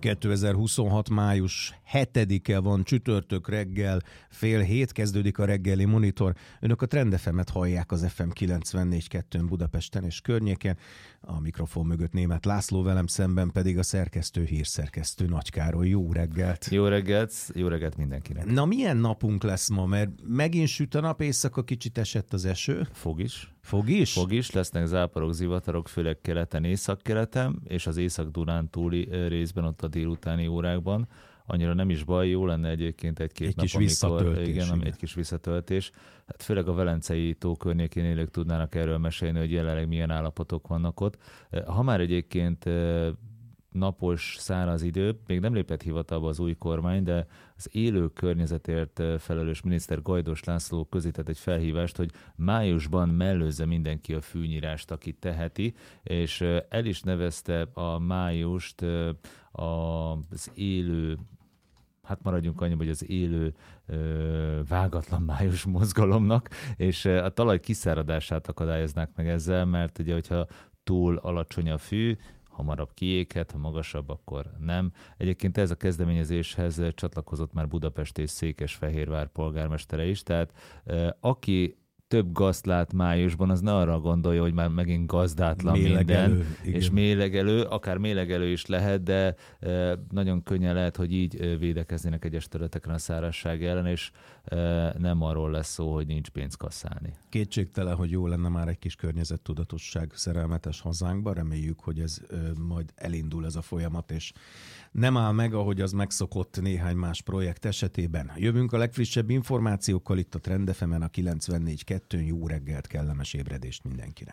2026. május 7-e van, csütörtök reggel, 6:30 kezdődik a reggeli monitor. Önök a Trend FM-et hallják az FM 94.2-n Budapesten és környéken. A mikrofon mögött Németh László, velem szemben pedig a szerkesztő, hírszerkesztő Nagy Károly. Jó reggelt! Jó reggelt mindenkinek! Na, milyen napunk lesz ma? Mert megint süt a nap, éjszaka kicsit esett az eső. Fog is. Fog is? Fog is, lesznek záporok, zivatarok, főleg keleten, északkeleten, és az Észak-Dunán túli részben ott a délutáni órákban. Annyira nem is baj, jó lenne egyébként egy-két nap, amikor egy kis visszatöltés. Hát főleg a Velencei tó környékén élők tudnának erről mesélni, hogy jelenleg milyen állapotok vannak ott. Ha már egyébként napos, száraz idő, még nem lépett hivatalba az új kormány, de az élő környezetért felelős miniszter Gajdos László közített egy felhívást, hogy májusban mellőzze mindenki a fűnyírást, aki teheti, és el is nevezte a májust az élő, hát maradjunk annyiba, hogy az élő vágatlan május mozgalomnak, és a talaj kiszáradását akadályoznák meg ezzel, mert ugye, hogyha túl alacsony a fű, hamarabb kiéghet, ha magasabb, akkor nem. Egyébként ez a kezdeményezéshez csatlakozott már Budapest és Székesfehérvár polgármestere is, tehát aki több gazt lát májusban, az ne arra gondolja, hogy már megint gazdátlan minden, és mélegelő, akár mélegelő is lehet, de nagyon könnyen lehet, hogy így védekeznének egyes területeken a szárazság ellen, és nem arról lesz szó, hogy nincs pénz kasszálni. Kétségtelen, hogy jó lenne már egy kis környezettudatosság szerelmetes hazánkba. Reméljük, hogy ez majd elindul ez a folyamat, és nem áll meg, ahogy az megszokott néhány más projekt esetében. Jövünk a legfrissebb információkkal itt a Trend FM-en a 94.2-n. Jó reggelt, kellemes ébredést mindenkinek!